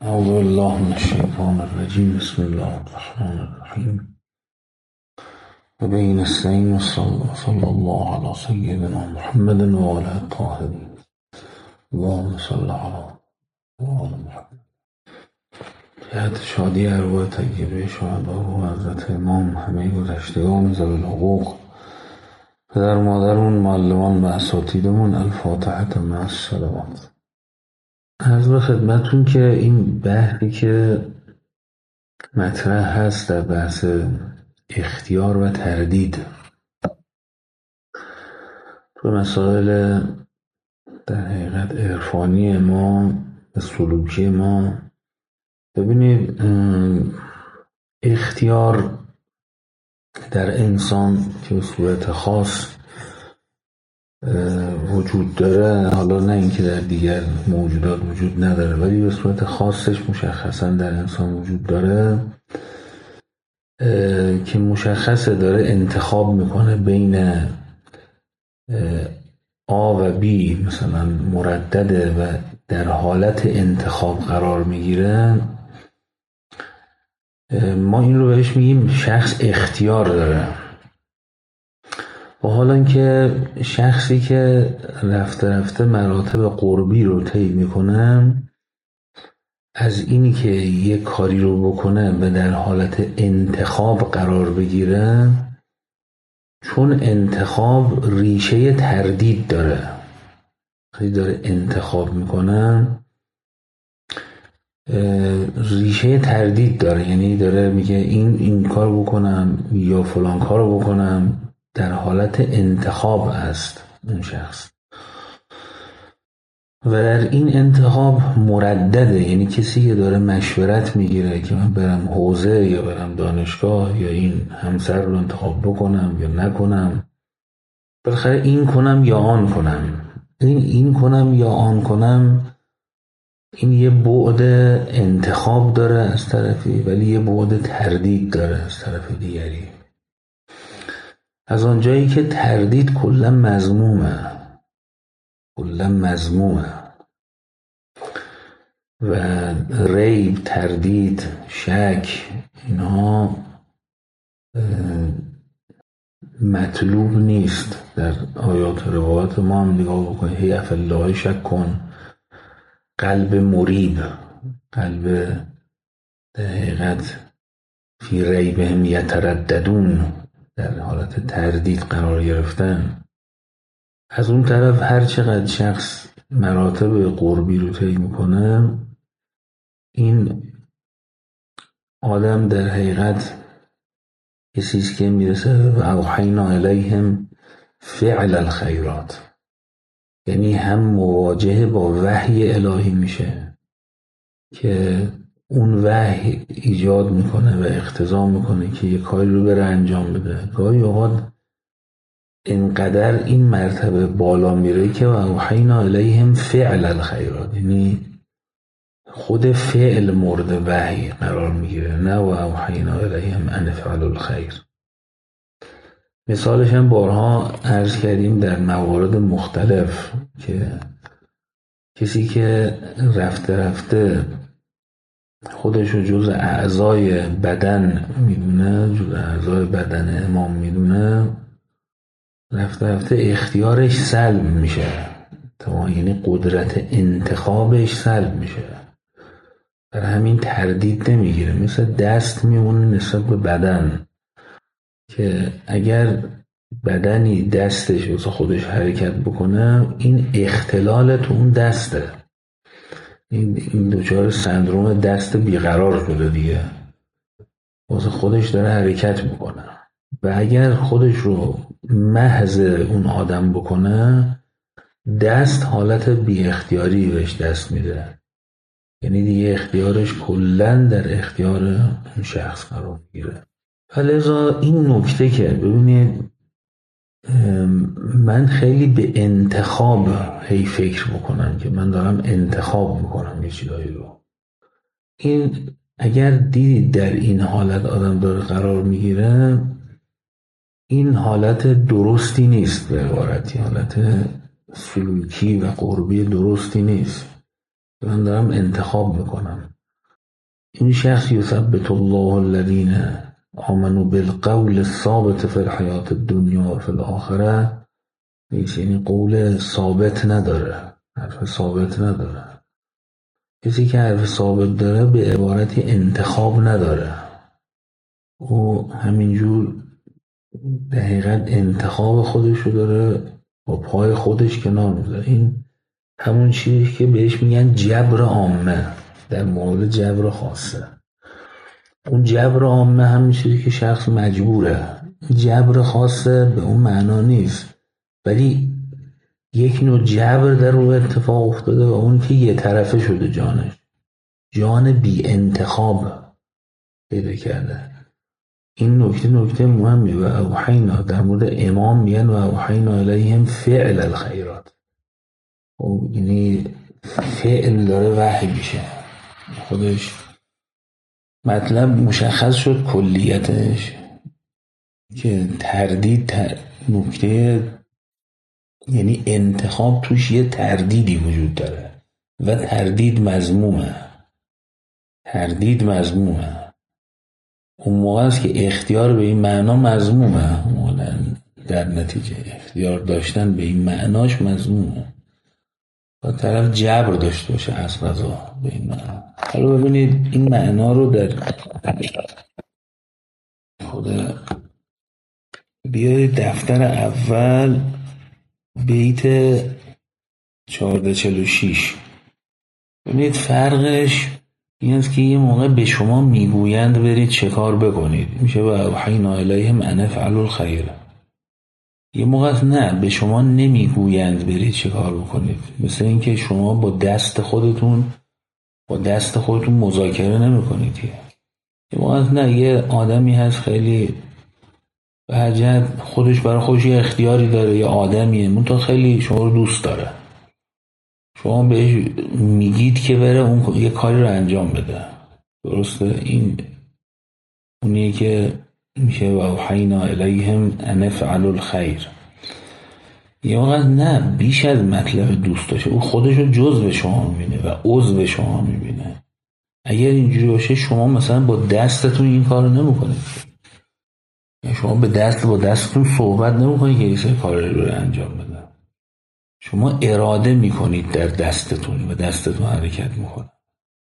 اعوذ بالله من الشیطان الرجیم. بسم الله الرحمن الرحیم. و بین السین و صلی الله علی سیدنا محمد و آله الطاهرین. اللهم صل علی محمد. جهت شادی ارواح طیبه شهدا و حضرت امام همه گذشتگان ذوی الحقوق، پدر و مادرمون، معلمان و اساتیدمون، الفاتحة مع الصلوات. عرض به خدمتون که این بحثی که مطرح هست در بحث اختیار و تردید تو مسائل در حقیقت عرفانی ما و سلوکی ما، ببینید اختیار در انسان که به صورت خاص وجود داره، حالا نه اینکه در دیگر موجودات وجود نداره، ولی به صورت خاصش مشخصا در انسان وجود داره، که مشخصه داره انتخاب میکنه بین A و B، مثلا مردده و در حالت انتخاب قرار میگیره. ما این رو بهش میگیم شخص اختیار داره. و حالا که شخصی که رفته رفته مراتب قربی رو طی میکنه، از اینی که یک کاری رو بکنه و در حالت انتخاب قرار بگیره، چون انتخاب ریشه تردید داره، وقتی داره انتخاب میکنه ریشه تردید داره، یعنی داره میگه این کار بکنم یا فلان کار رو بکنم، در حالت انتخاب است اون شخص. و در این انتخاب مردده، یعنی کسی که داره مشورت میگیره که من برم حوزه یا برم دانشگاه یا این همسر رو انتخاب بکنم یا نکنم، بالاخره این کنم یا آن کنم، این کنم یا آن کنم، این یه بعد انتخاب داره از طرفی، ولی یه بعد تردید داره از طرف دیگری. از آنجایی که تردید کلا مذمومه و ریب، تردید، شک، اینها مطلوب نیست. در آیات و روایات ما هم نگاه بکنید، هی افالله شک کن، قلب مریب، قلب در حقیقت فی ریبهم یترددون، در حالت تردید قرار گرفتن. از اون طرف هر چقدر شخص مراتب قربی رو طی میکنه، این آدم در حقیقت کسیست که میرسه و اوحینا الیهم فعل الخیرات، یعنی هم مواجهه با وحی الهی میشه که اون وحی ایجاد میکنه و اقتضا میکنه که یه کاری رو بره انجام بده. گاهی اوقات اینقدر این مرتبه بالا میره که و اوحینا الیهم فعل الخیرات، یعنی خود فعل مورد وحی قرار میگیره، نه و اوحینا الیهم ان فعل الخیر. مثالش هم بارها عرض کردیم در موارد مختلف که کسی که رفته رفته خودش رو جز اعضای بدن میدونه، جز اعضای بدن امام میدونه، رفته رفته اختیارش سلب میشه، یعنی قدرت انتخابش سلب میشه. در همین تردید نمیگیره، مثل دست میمونه نسبت به بدن، که اگر بدنی دستش واسه خودش حرکت بکنه، این اختلال تو اون دسته، این دچار سندروم دست بیقرار شده دیگه، واسه خودش داره حرکت میکنه. و اگر خودش رو محض اون آدم بکنه، دست حالت بی اختیاری بهش دست میده، یعنی دیگه اختیارش کلن در اختیار اون شخص قرار میگیره. فلذا این نکته که ببینید، من خیلی به انتخاب هی فکر بکنم که من دارم انتخاب میکنم یه چیزایی رو، این اگر دیدید در این حالت آدم داره قرار میگیره، این حالت درستی نیست، به عبارتی حالت سلوکی و قربی درستی نیست. من دارم انتخاب میکنم. این شخص یثبت الله الذین آمنوا بالقول الثابت فی الحیات الدنیا و فی الاخره. یعنی قول ثابت نداره، حرف ثابت نداره. کسی که حرف ثابت داره به عبارتی انتخاب نداره، او همینجور به حقیقت انتخاب خودش رو داره، با پای خودش کنار میذاره. این همون چیزی که بهش میگن جبر عامه در مورد جبر خاصه. اون جبر عامه همین چیزی که شخص مجبوره، جبر خاصه به اون معنا نیست، ولی یک نوع جبر در رو اتفاق افتاده و اون که یه طرفه شده، جان بی انتخاب پیدا کرده. این نکته مهمی. و اوحینا در مورد امام میگن و اوحینا الیهم فعل الخیرات. یعنی فعل داره وحی میشه، خودش مطلب مشخص شد کلیتش که تردید نکته، یعنی انتخاب توش یه تردیدی وجود داره و تردید مذمومه. اون موقع است که اختیار به این معنا مذمومه، در نتیجه اختیار داشتن به این معناش مذمومه. با طرف جبر داشته باشه از قضا به این معنا. حالا ببینید این معنا رو در خود بیارید دفتر اول بیت 1446. ببینید فرقش این است که یه موقع به شما میگویند برید چه کار بکنید، میشه و اوحینا الیهم ان افعلوا الخیر. یه موقع نه، به شما نمیگویند برید چه کار بکنید، مثل اینکه شما با دست خودتون مذاکره نمیکنید. یه موقع نه، یه آدمی هست خیلی به هر جهت خودش برای خودش یه اختیاری داره، یه آدمیه منتها خیلی شما رو دوست داره، شما بهش میگید که بره اون یه کاری رو انجام بده. درسته؟ این اونیه که میشه و اوحینا الیهم ان افعلوا الخیر. یه وقت نه، بیش از مطلب دوست داشته، او خودش رو جزء شما میبینه و عضو شما میبینه. اگر اینجوری باشه شما مثلا با دستتون این کار رو نمیکنید، شما با دستتون صحبت نمیکنید که یه سری کار رو انجام بده. شما اراده میکنید در دستتون و دستتون حرکت میکنه،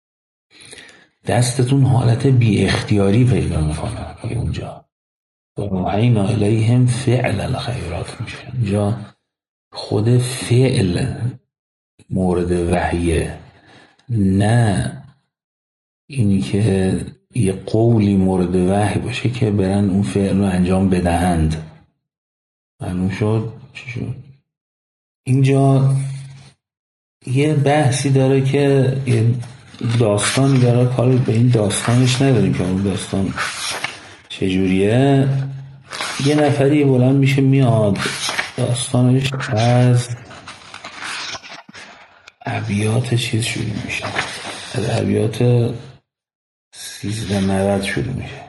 دستتون حالت بی اختیاری پیدا میکنه. اونجا وحینا الیهم فعل الخیرات میشه. اینجا خود فعل مورد وحیه، نه اینی که یه قولی مورد وحی باشه که برن اون فعل رو انجام بدهند. معلوم شد چی شد؟ اینجا یه بحثی داره که یه داستانی داره، کاری به این داستانش نداریم که اون داستان چجوریه. یه نفری بلند میشه میاد، داستانش از ابیات چیز شروع میشه، از ابیات 1390 شروع میشه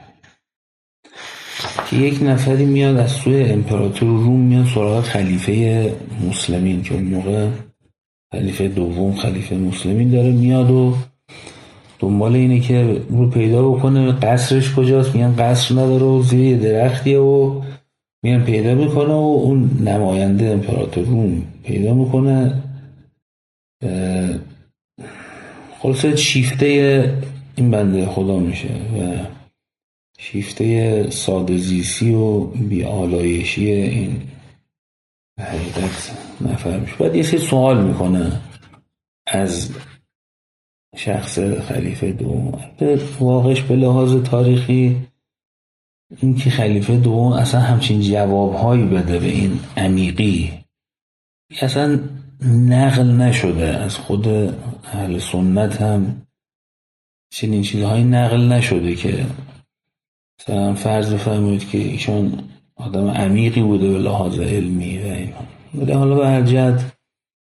که یک نفری میاد از سوی امپراتور روم میاد سراغ خلیفه مسلمین که اون موقع خلیفه دوم خلیفه مسلمین داره، میاد و دنبال اینه که رو پیدا بکنه قصرش کجاست. میگن قصر نداره و زیر درختیه و میگن پیدا میکنه و اون نماینده امپراتور روم پیدا میکنه. خلاصه شیفته این بنده خدا میشه و شیفته ساده زیستی و بی‌آلایشی این حقیقت نفر میشه. بعد یه سری سوال میکنه از شخص خلیفه دوم. واقعش به لحاظ تاریخی این که خلیفه دوم اصلا همچین جوابهایی بده به این عمیقی اصلا نقل نشده از خود اهل سنت، هم چنین چیزهایی نقل نشده که مثلا فرض بفرمایید که ایشون آدم عمیقی بوده به لحاظ علمی و اینا. ولی حالا به هر جهت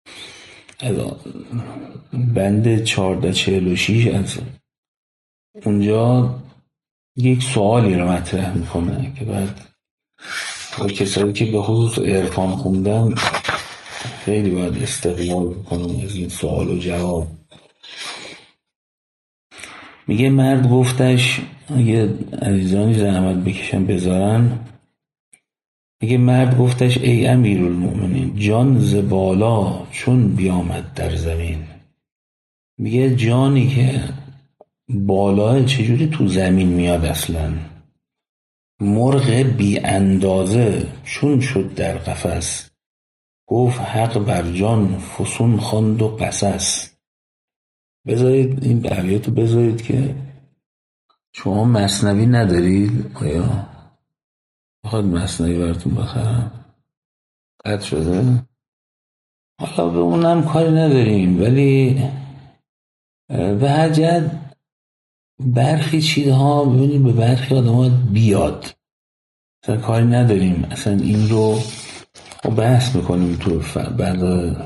بند 1446 از اونجا یک سوالی رو مطرح میکنه که بعد با کسایی که به خصوص عرفان خوندن خیلی باید استقبال بکنم از این سوال و جواب. میگه مرد گفتش، اگه عزیزانی زحمت بکشن بذارن، میگه مرد گفتش ای امیرالمؤمنین جان ز بالا چون بیامد در زمین. میگه جانی که بالا چجوری تو زمین میاد اصلا؟ مرغ بی اندازه چون شد در قفس، گفت حق بر جان فسون خواند و قصص. بذارید این ابیاتو بذارید که شما مثنوی ندارید؟ آیا میخواد مثنوی براتون بخرم؟ قطع شده؟ حالا به اونم کاری نداریم، ولی به هر جهت برخی چیزها ببینید به برخی آدم‌ها بیاد، اصلا کاری نداریم، اصلا این رو بحث میکنیم تو بعد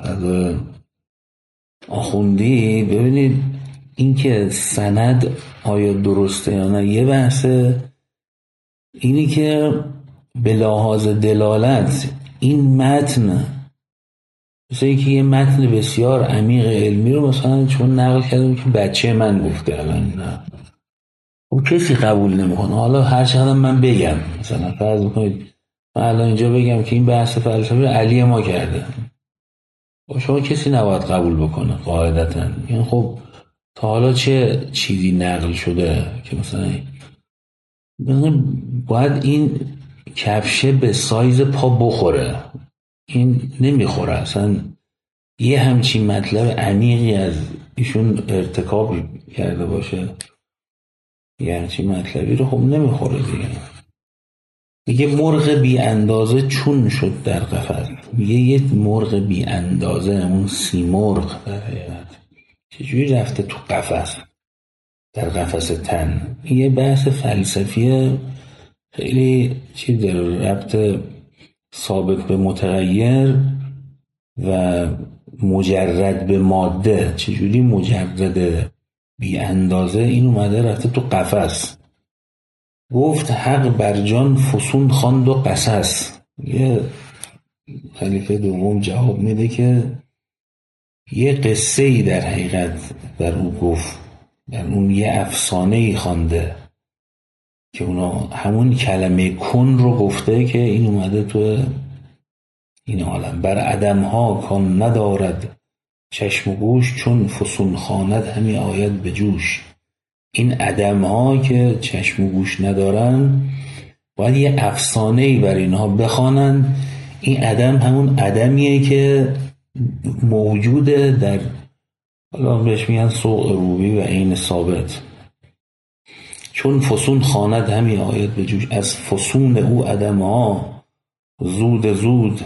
آخوندی. ببینید این که سند آیا درسته یا نه یه بحثه، اینی که به لحاظ دلالت این متن، مثل اینکه یه متن بسیار عمیق علمی رو مثلا چون نقل کردم که بچه من گفته، الان نه خب کسی قبول نمیکنه. حالا هر چقدر من بگم، مثلا فرض بکنید من الان اینجا بگم که این بحث فلسفی علی ما کرده، شما کسی نباید قبول بکنه قاعدتا. یعنی خب تا حالا چه چیزی نقل شده که مثلا باید این کفشه به سایز پا بخوره، این نمیخوره اصلا. یه همچین مطلب عمیقی از ایشون ارتکاب کرده باشه، یه همچین مطلبی رو خب نمیخوره دیگه. میگه مرغ بی اندازه چون شد در قفس. میگه یه مرغ بی اندازه، اون سیمرغ در حقیقت چجوری رفته تو قفس، در قفس تن. یه بحث فلسفی خیلی چیز داره، ربط ثابت به متغیر و مجرد به ماده. چجوری مجرد بی اندازه این اومده رفته تو قفس. گفت حق بر جان فسون خواند و قصص. یه خلیفه دوم جواب میده که یه قصه ای در حقیقت در اون گفت، در اون یه افسانه ای خوانده که اونا همون کلمه کن رو گفته که این اومده تو این عالم. بر عدم ها کان ندارد چشم و گوش، چون فسون خواند همی آید به جوش. این عدم ها که چشم و گوش ندارن باید یه افسانه ای بر اینها بخوانن. این عدم همون عدمیه که موجوده در، حالا بهش میگن سوق روبی و عین ثابت. چون فسون خواند همی آید به جوش، از فسون او عدم ها زود زود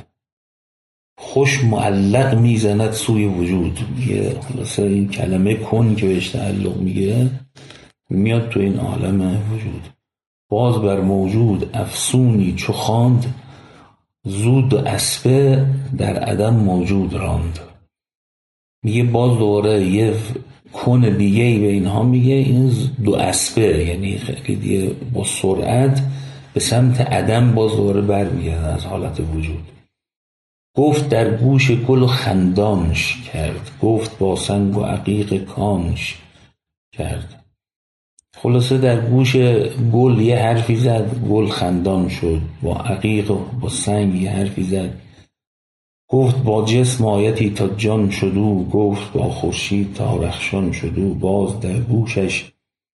خوش معلق میزند سوی وجود. یه خلاصه این کلمه کن که بهش تعلق میگیره میاد تو این عالم وجود. باز بر موجود افسونی چو خواند، زود و اسبه در عدم موجود راند. میگه باز دوباره یه کن دیگه ای به اینها میگه، این دو اسبه یعنی خیلی دیگه با سرعت به سمت عدم باز دوباره برمیگرده از حالت وجود. گفت در گوش گل و خندانش کرد، گفت با سنگ و عقیق کانش کرد. خلاصه در گوش گل یه حرفی زد، گل خندان شد. با عقیق و با سنگ یه حرفی زد. گفت با جسم آیتی تا جان شدو، گفت با خورشید تا رخشان شدو. باز در گوشش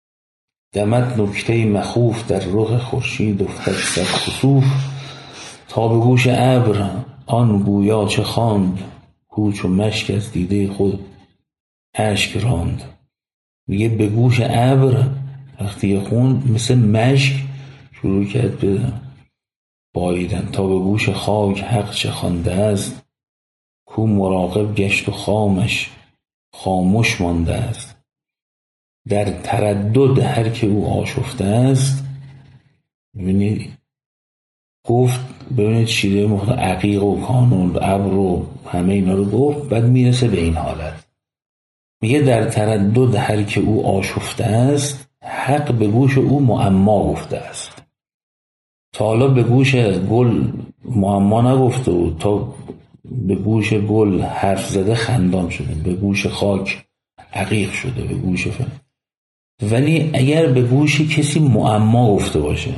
دمد نکته مخوف، در رخ خورشید افتد صد خسوف. تا به گوش ابر آن گویا چه خواند، کو چو مشک از دیده خود اشک راند. میگه به گوش ابر وقتی خوند مثل مشک شروع کرد به باییدن. تا به گوش خاک حق چه خوانده است، کو مراقب گشت و خامش خاموش مانده است. در تردد هر که او آشفته است. ببینید گفت، ببینید چیزه مختلف عقیق و کانون و ابر و همه اینا رو گفت، بعد میرسه به این حالت. میگه در تردد هر که او آشفته است، حق به گوش او معما گفته است. تا حالا به گوش گل معما نگفته بود، تا به گوش گل حرف زده خندان شده، به گوش خاک عقیق شده، به گوش فن. ولی اگر به گوش کسی معما گفته باشه،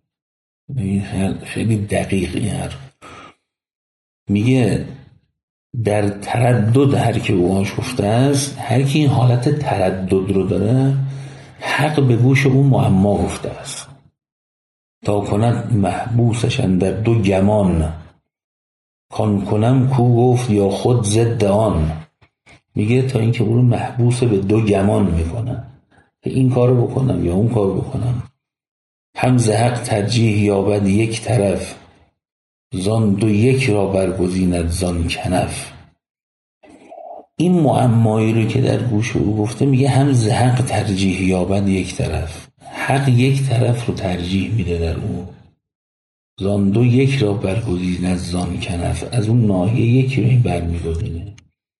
این خیلی دقیق این حرف، میگه در تردد هر کی اوهاش گفته است، هر کی این حالت تردد رو داره حق به گوش اون معما گفته است. تا کند محبوسش در دو گمان، کان کنم کو گفت یا خود ضد آن. میگه تا اینکه اون محبوس به دو گمان میکنن که این کارو بکنم یا اون کارو بکنم. هم ز حق ترجیح یابد یک طرف، زان دو یک را برگزیند زان کنف. این معمایی رو که در گوش او گفته، میگه هم ز حق ترجیح یابد یک طرف، حق یک طرف رو ترجیح میده در او. زان دو یک را برگزیند زان کنف، از اون ناحیه یکی رو این برمیگزینه.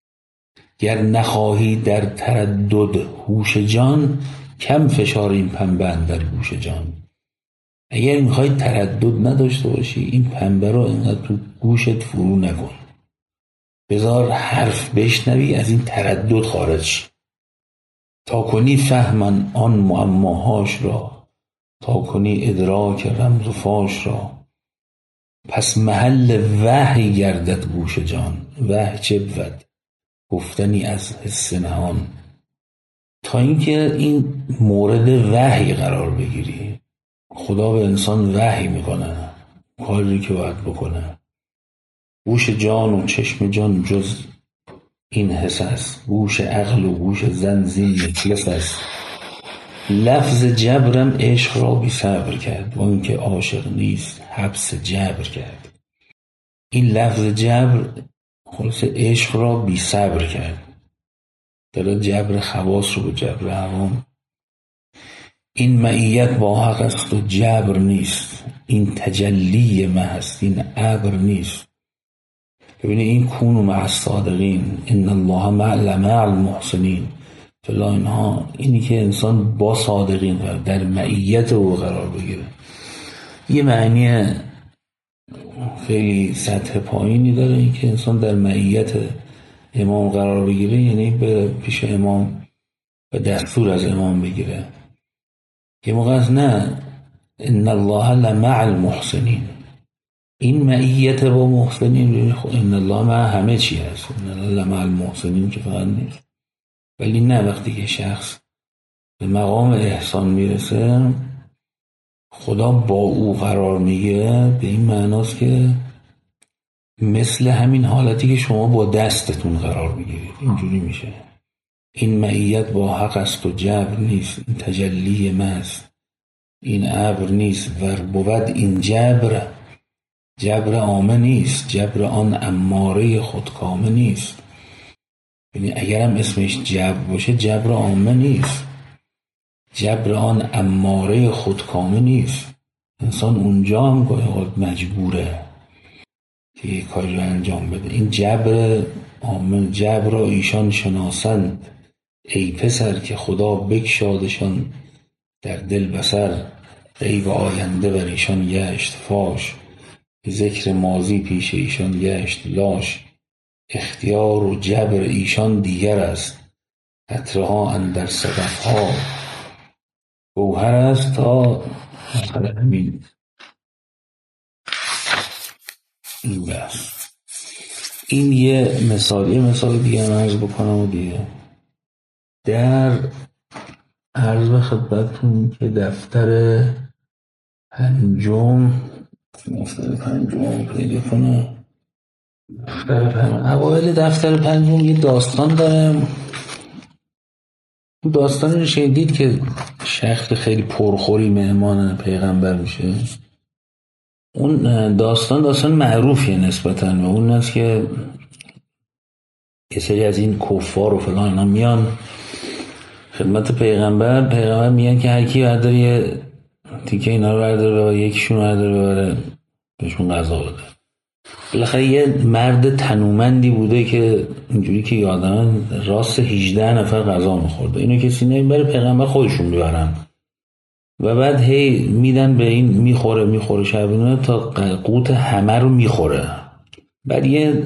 گر نخواهی در تردد هوش جان، کم فشار این پنبه اندر گوش جان. اگر میخوای تردد نداشته باشی، این پنبه رو اینقدر تو گوشت فرو نکن، بذار حرف بشنوی، از این تردد خارج شی. تا کنی فهمن آن معماهاش را، تا کنی ادراک رمز و فاش را. پس محل وحی گردد گوش جان، وحی چه بود؟ گفتنی از حس نهان. تا اینکه این مورد وحی قرار بگیری، خدا به انسان وحی میکنه کاری که باید بکنه. گوش جان و چشم جان جز این حس است، گوش عقل و گوش زن زین مجلس است. لفظ جبرم عشق را بی صبر کرد، و اینکه عاشق نیست حبس جبر کرد. این لفظ جبر خلاص عشق را بی صبر کرد، داره جبر خواص رو به جبر عوام. این معیت با حق است و جبر نیست، این تجلی محض، این عبر نیست. ببینید این کونوا مع الصادقین، ان الله مع المحسنین فلا، اینها، اینی که انسان با صادقین در معیت او قرار بگیره. یه معنی خیلی سطح پایینی داره این که انسان در معیت امام قرار بگیره، یعنی به پیش امام و دستور از امام بگیره. یه موقع از نه، ان الله لمع المحسنین، این معیت با محسنین، ان الله مع همه چی هست، ان الله لمع المحسنین که فقط نیست. ولی نه، وقتی که شخص به مقام احسان میرسه، خدا با او قرار میگیره، به این معناست که مثل همین حالتی که شما با دستتون قرار میگیرید، اینجوری میشه. این معیت با حق است و جبر نیست، این تجلی محض، این عبر نیست. ور بود این جبر عامه نیست، جبر آن اماره خودکامه نیست. یعنی اگرم اسمش جبر باشه، جبر عامه نیست، جبر آن اماره خودکامه نیست. انسان اونجا هم گاهی مجبوره که یک کاری رو انجام بده. این جبر عامه، جبر را ایشان شناسند ای پسر، که خدا بگشادشان در دل بسر. غیب آینده بر ایشان گشت فاش، ذکر ماضی پیش ایشان گشت لاش. اختیار و جبر ایشان دیگر است، قطره ها اندر صدف ها گوهر است. تا همین این بس. این یه مثال دیگه هم عرض بکنم و دیگه در عرض به خدمتتون که دفتر پنجم پیدا کنم. اوایل دفتر پنجم یه داستان دارم. داستان رو شنیدید که شخص خیلی پرخوری مهمان پیغمبر میشه. اون داستان معروفیه نسبتاً، و اون است که یه سری از این کفار و فلان اینا میان خدمت پیغمبر میگن که هر کی برداره یه تیکه اینا رو برداره و یکیشون رو برداره ببره بهشون غذا بده. بالاخره یه مرد تنومندی بوده که اینجوری که یادم راست 18 نفر غذا میخورده. اینو کسی نمیبره، پیغمبر خودشون میبرن و بعد هی میدن به این، میخوره شبونه تا قوت همه رو میخوره. بعد یه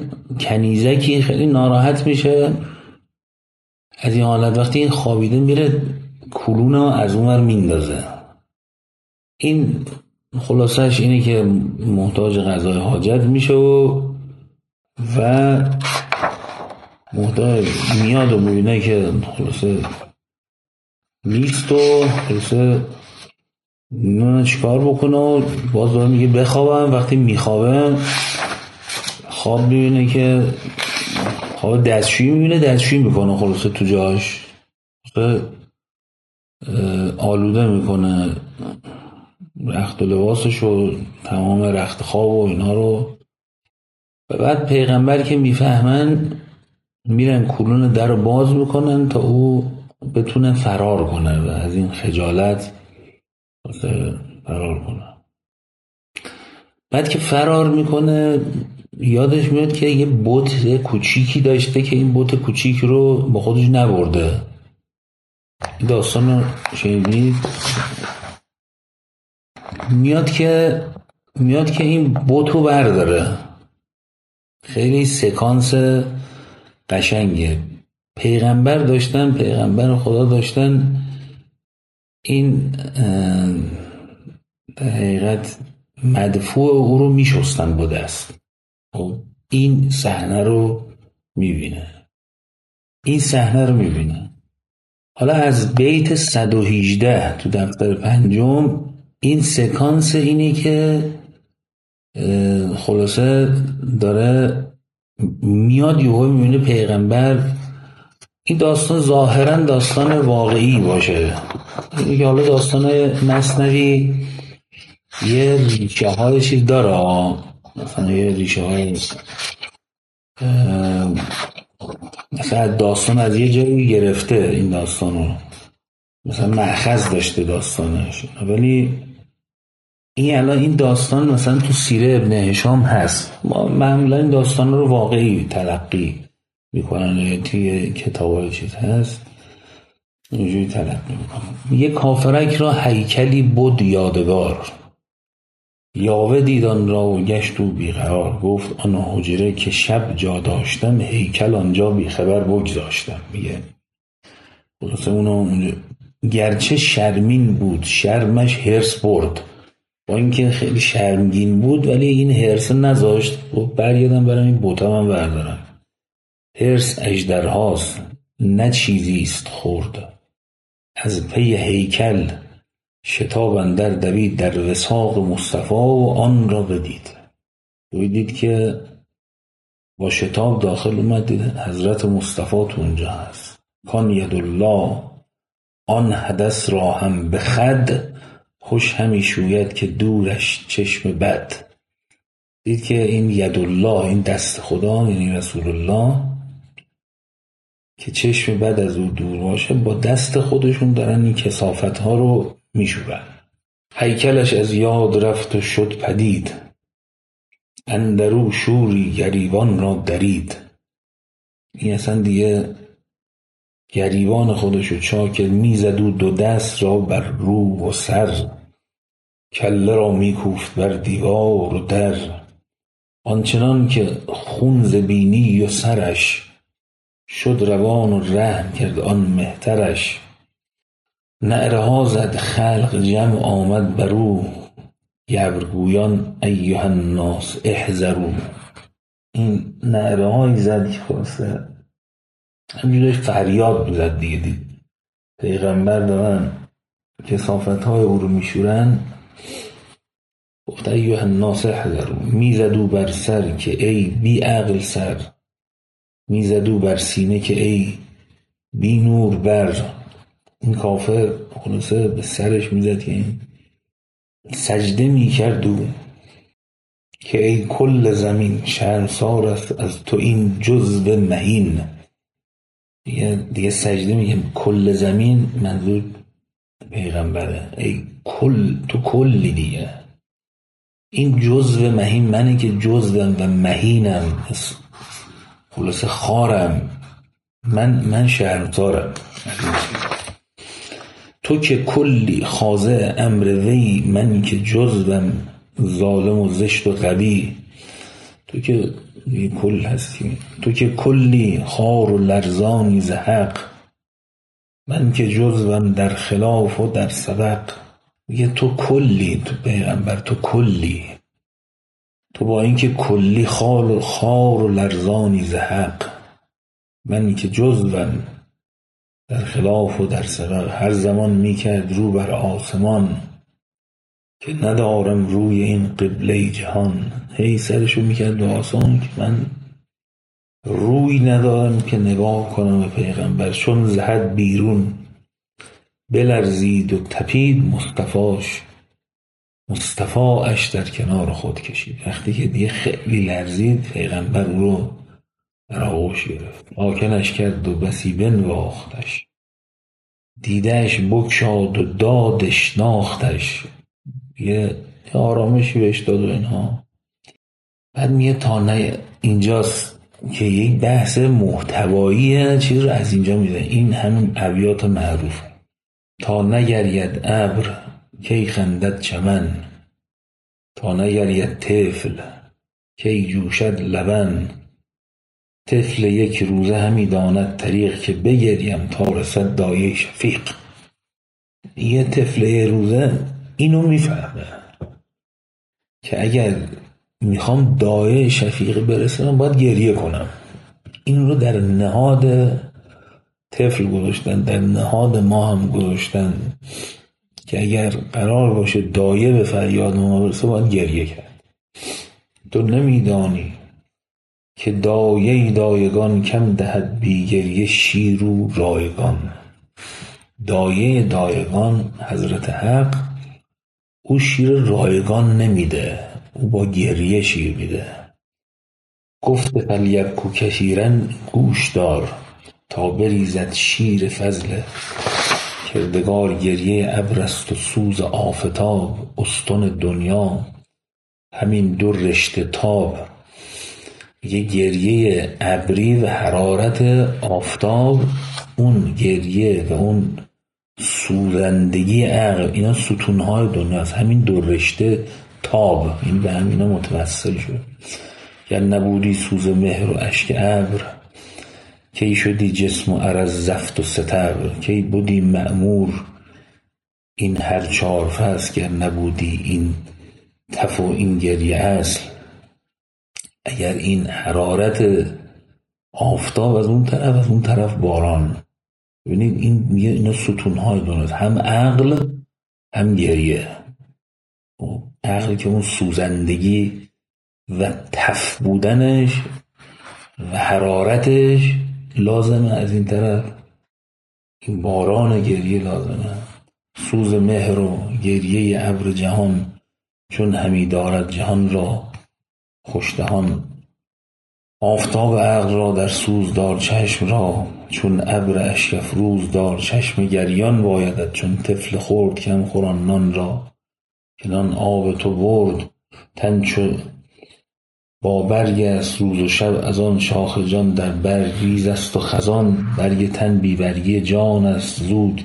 کنیزکی خیلی ناراحت میشه از این حالت. وقتی این خوابیده میره کلون رو از اونور میندازه. این خلاصش اینه که محتاج غذای حاجت میشه و محتاج میاد و میبینه که خلاصه نیست و خلاصه نونه چیکار بکنه و باز داره میگه بخوابم. وقتی میخوابم خواب میبینه که خواب دستشویی میبینه، دستشویی میکنه خلاصه تو جاش، آلوده میکنه رخت و لباسش و تمام رخت خواب و اینا رو. و بعد پیغمبر که میفهمن میرن کلون در رو باز میکنن تا او بتونه فرار کنه و از این خجالت فرار کنه. بعد که فرار میکنه یادش میاد که یه بت کوچیکی داشته که این بت کوچیک رو با خودش نبرده. این داستان رو شنیدید؟ میاد که این بت رو برداره. خیلی سکانس قشنگه. پیغمبر خدا داشتن این در حقیقت مدفوع او رو میشستن با دست. این صحنه رو میبینه. حالا از بیت 118 تو دفتر پنجم این سکانس اینی که خلاصه داره میاد یهو میبینه پیغمبر. این داستان ظاهرا داستان واقعی باشه، اینی که حالا داستان مثنوی یه ریشه های چیز داره، مثلا یه ریشه های مثلا داستان از یه جایی گرفته این داستانو، مثلا مأخذ داشته داستانش، ولی این داستان مثلا تو سیره ابن هشام هست. ما معمولا این داستان رو واقعی تلقی میکنن، توی کتابای چیز هست اینجوری تلقی میکنن. یه کافرک را هیکلی بود یادگار، یاوه دیدان را و گشت و بیقرار. گفت آن حجره که شب جا داشتم، هیکل آنجا بیخبر بگذاشتم. میگه خلاصه اونو گرچه شرمین بود، شرمش هرس برد. با اینکه خیلی شرمگین بود ولی این هرس نذاشت. برگردم برم این بوتا من بردارم. هرس اژدرهاست نه چیزیست خورد، از پی هیکل شتاب اندر دوید، در وثاق مصطفی و آن را بدید. دید که با شتاب داخل اومد، دید حضرت مصطفی تو اونجا هست. کان یدالله آن حدث را هم به خد، خوش همی شوید که دورش چشم بد. دید که این یدالله، این دست خدا یعنی رسول الله، که چشم بد از او دور باشه، با دست خودشون دارن این کثافت ها رو میشورن. هیکلش از یاد رفت و شد پدید، اندرو شوری گریبان را درید. این اصلا دیگه گریبان خودشو چاکر میزد و دو دست را بر رو و سر، کله را میکوفت بر دیوار و در. آنچنان که خون ز بینی و سرش، شد روان و رحم کرد آن مهترش. نعره ها زد خلق جمع آمد برو، گبرگویان ایها الناس احذروا. این نعره هایی زد که خلاصه همینجوری فریاد میزد دیگه. دید پیغمبر دارن کثافت های او رو میشورن، گفت ایها الناس احذروا. میزدو بر سر که ای بی عقل سر، میزدو بر سینه که ای بی نور بر. این کافر خلاصه به سرش میزد که این سجده میکرد و که ای کل زمین شرمسار است از تو این جزو مهین. دیگه سجده میگه کل زمین، منظور پیغمبره. ای تو کلی دیگه، این جزو مهین منه که جزوم و مهینم، خلاصه خارم، من شرمسارم. تو که کلی خاضع امر وی، من که جزوم ظالم و زشت و غبی. تو که کل هستی، تو که کلی خار و لرزانی ز حق، من که جزوم در خلاف و در سبق. میگه تو کلی، تو پیغمبر تو کلی، تو با اینکه کلی خار و لرزانی ز حق. من که جزوم در خلاف و در سبق. هر زمان میکرد رو بر آسمان که ندارم روی این قبله جهان. هی سرشو میکرد به آسمان که من روی ندارم که نگاه کنم به پیغمبر. چون زهد بیرون بلرزید و تپید مصطفاش در کنار خود کشید. وقتی که دیگه خیلی لرزید پیغمبر او رو در آغوش گرفت. آکنش کرد و بسی بنواختش، دیدش بگشاد و دادش ناختش. یه آرامشی بهش داد و اینها. بعد میگه تا نه اینجاست که یک بحث محتوایی چیز رو از اینجا میده. این همین ابیات معروف: تا نگرید ابر کی خندد چمن، تا نگرید طفل کی جوشد لبن. طفل یک روزه همی داند طریق، که بگریم تا رسد دایه شفیق. یه طفل یه روزه اینو میفهمه که اگر میخوام دایه شفیق برسونم باید گریه کنم. این رو در نهاد طفل گذاشتن، در نهاد ما هم گذاشتن که اگر قرار باشه دایه به فریاد ما برسه باید گریه کرد. تو نمیدانی که دایه دایگان کم دهد بی گریه شیر و رایگان. دایه دایگان حضرت حق، او شیر رایگان نمیده، او با گریه شیر میده. گفت فلیبکو کثیرن گوش دار، تا بریزد شیر فضل کردگار. گریه ابر است و سوز آفتاب، استون دنیا همین دو رشته تاب. یه گریه ابری و حرارت آفتاب، اون گریه و اون سوزندگی عقل، اینا ستونهای دنیاست. همین دو رشته تاب، این به هم اینا متوسل شد. گر نبودی سوز مهر و اشک ابر، کی شدی جسم و عرض زفت و ستبر. کی بودی مأمور این هر چار فصل، گر نبودی این تف و این گریه اصل. اگر این حرارت آفتاب از اون طرف، از اون طرف باران. ببینید این میگه اینا ستونهای دنیاست، هم عقل هم گریه. عقل که اون سوزندگی و تف بودنش و حرارتش لازمه، از این طرف این باران گریه لازمه. سوز مهر و گریه ابر جهان، چون همی دارد جهان را خوشدهان. آفتاب عقل را در سوز دار چشم را، چون ابر اشک افروز دار چشم. گریان بایدت چون طفل خورد کم خوران نان را، که نان آب تو برد تن چو با برگ است. روز و شب از آن شاخ جان در بر ریز است و خزان. برگ تن بی برگی جان است زود.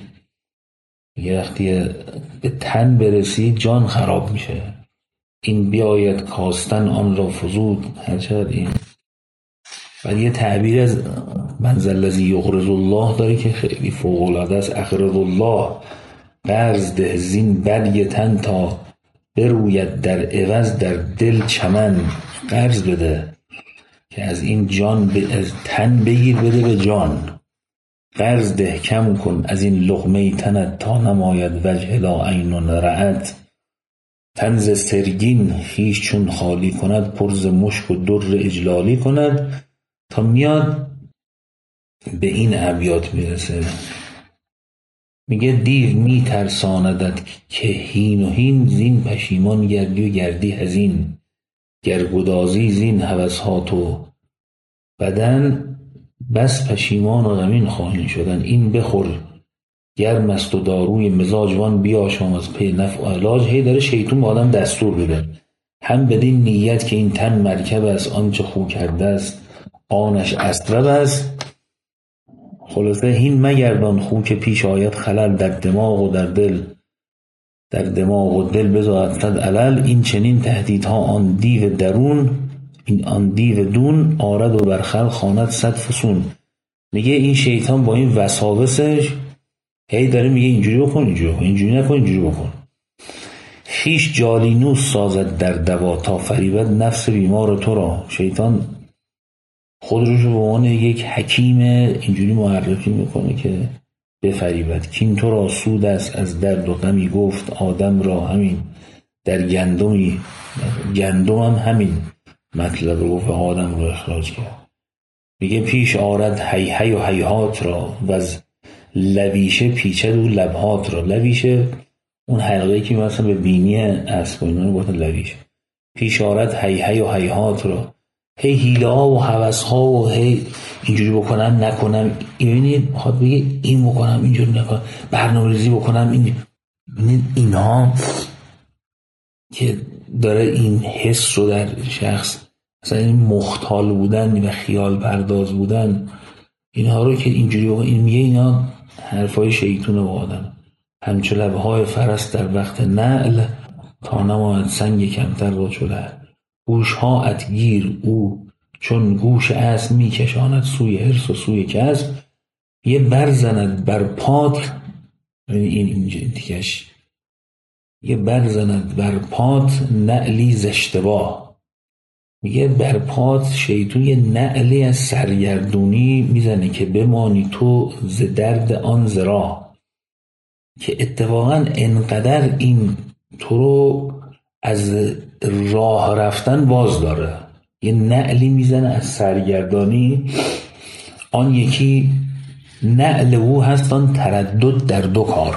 یه وقتی به تن برسی جان خراب میشه. این بیاید کاستن آن را فزود. هرچقدر این ولی یه تعبیر از من ذا الذی یقرض الله داره که خیلی فوق العاده است: اقرض الله، قرض ده زین برگ تن تا بروید در عوض در دل چمن. قرض بده که از این جان از تن بگیر بده به جان. قرض ده کم کن از این لقمه تنت، تا نماید وجه لا عین رأت. تن ز سرگین خویش چون خالی کند، پر ز مشک و در اجلالی کند. تا میاد به این ابیات میرسه، میگه دیو میترساندت که هین و هین، زین پشیمان گردی و گردی هزین. گر گدازی زین هوسها تو بدن، بس پشیمان و غمین خواهی شدن. این بخور گرم است و داروی مزاج، وان بیاشام از پی نفع و علاج. هی داره شیطون به آدم دستور بده، هم بدین نیت که این تن مرکب است، آنچه خو کرده است آنش اسبب است. خلاصه هین مگردان خو که پیش آید خلل، در دماغ و در دل، در دماغ و دل بزاید صد علل. این چنین تهدیدها آن دیو درون، این آن دیو دون آرد و برخل خواند صد فسون. میگه این شیطان با این وساوسش هی داره میگه اینجوری بکن، اینجوری بکن، اینجوری نکن، اینجوری بکن. خیش جالینوس سازد در دوا تا فریبد نفس بیمار تو را. شیطان خودش رو به عنوان یک حکیم اینجوری معرفی میکنه که بفریبد. کین تو را سود است از درد و غمی، گفت آدم را همین در گندمی. گندم هم همین مطلب رو گفت و آدم رو اخراج کرد. میگه پیش آرد هی هی و هیهات را، و از لویشه پیچد و لبهات را. لویشه اون حلقه‌ای که مثلا به بینی اسب و اینا رو گفت لویشه. پیش آرد هی هی و هیهات را، هی حیله ها و هوس ها و هی اینجوری بکنم نکنم، یعنی خواهد بگه این بکنم اینجوری نکنم، برنامه‌ریزی بکنم اینها که داره این حس رو در شخص، مثلا این مختال بودن و خیال پرداز بودن، اینها رو که اینجوری بکنم، این میگه اینا حرفای شیطونه با آدم. همچو لبهای فرس در وقت نعل، تا نماند سنگ کمتر با چله. گوش ها اتگیر او، چون گوش اسب می کشاند سوی حرص و سوی کسب. یه برزند بر پات، این اینجا دیگهش، یه برزند بر پات نعلی ز اشتباه. میگه بر پات شیطون یه نعلی از سرگردونی میزنه که بمانی تو ز درد آن ز راه. که اتفاقا انقدر این تو رو از راه رفتن باز داره، یه نعلی میزنه از سرگردانی. آن یکی نعل او هست آن تردد در دو کار.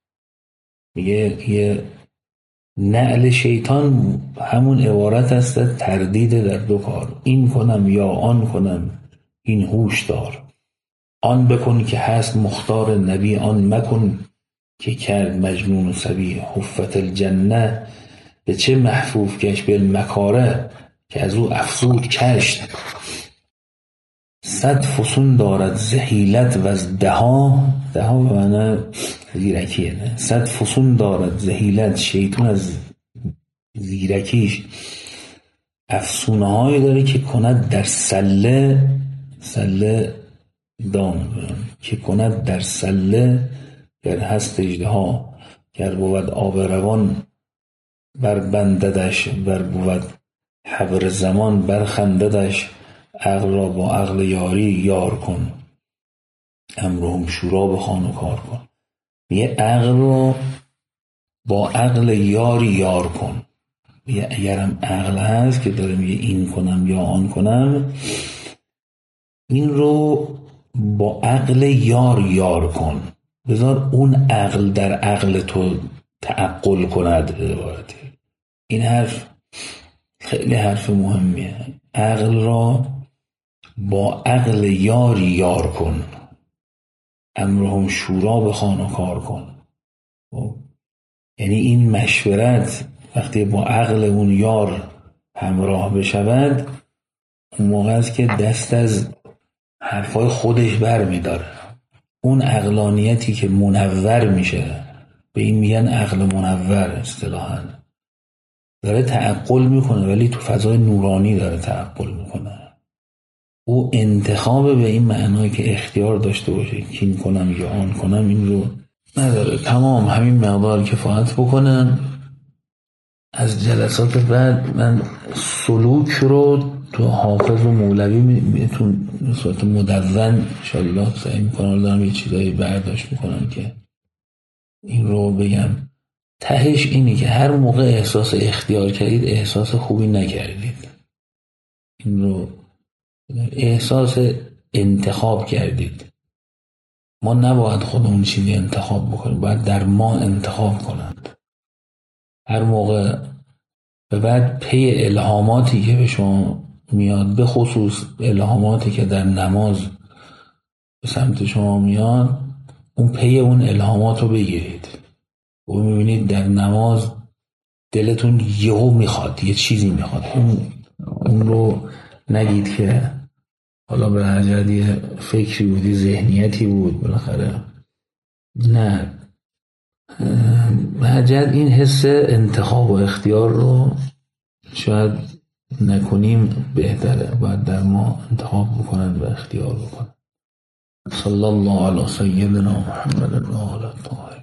میگه یه نعل شیطان همون عبارت است تردید در دو کار. این کنم یا آن کنم، این هوش دار. آن بکن که هست مختار نبی، آن مکن که کرد مجنون و صبی. حفت الجنه به چه محفوف کش بالمکاره، که از او افزود کشت. 100 فسون دارد ز حیلت و از دها به معنی زیرکیه، نه 100 فسون دارد ز حیلت. شیطان از زیرکیش افسونه هایی داره که کند در سله دام، که کند در سله گر هست اژدها. گر بود آب روان بر بنددش، ور بود حبر زمان برخنددش. عقل را با عقل یاری یار کن، امرهم شورا بخوان و کار کن. میگه عقل رو با عقل یاری یار کن. میگه اگرم عقل هست که داره میگه این کنم یا آن کنم، این رو با عقل یار کن. بذار اون عقل در عقل تو تعقل کند. عبارتی این حرف خیلی حرف مهمیه. عقل را با عقل یار کن، امرهم شورا بخوان و کار کن. یعنی این مشورت وقتی با عقل اون یار همراه بشود، اون موقع است که دست از حرفای خودش بر می داره. اون عقلانیتی که منور میشه، به این میگن عقل منور اصطلاحاً، داره تعقل میکنه ولی تو فضای نورانی داره تعقل میکنه. او انتخاب به این معنایی که اختیار داشته باشه که این کنم یا آن کنم این رو نداره. تمام همین مقدار کفایت بکنن. از جلسات بعد من سلوک رو تو حافظ و مولوی تو صورت مدون انشاءالله سعی میکنم، دارم یه چیزایی برداشت میکنم که این رو بگم. تهش اینی که هر موقع احساس اختیار کردید احساس خوبی نکردید. این رو احساس انتخاب کردید. ما نباید خودمون چیزی انتخاب بکنیم، باید در ما انتخاب کنند. هر موقع به بعد پی الهاماتی که به شما میاد، به خصوص الهاماتی که در نماز به سمت شما میاد، اون پی اون الهامات رو بگیرید. و میبینید در نماز دلتون یهو میخواد، یه چیزی میخواد، اون رو نگید که حالا به حجت یه فکری بودی، ذهنیتی بود بالاخره. نه، به حجت این حس انتخاب و اختیار رو شاید نکنیم بهتره. باید در ما انتخاب بکنن و اختیار بکنن. صلی الله علی سیدنا محمد و آله الطاهرین.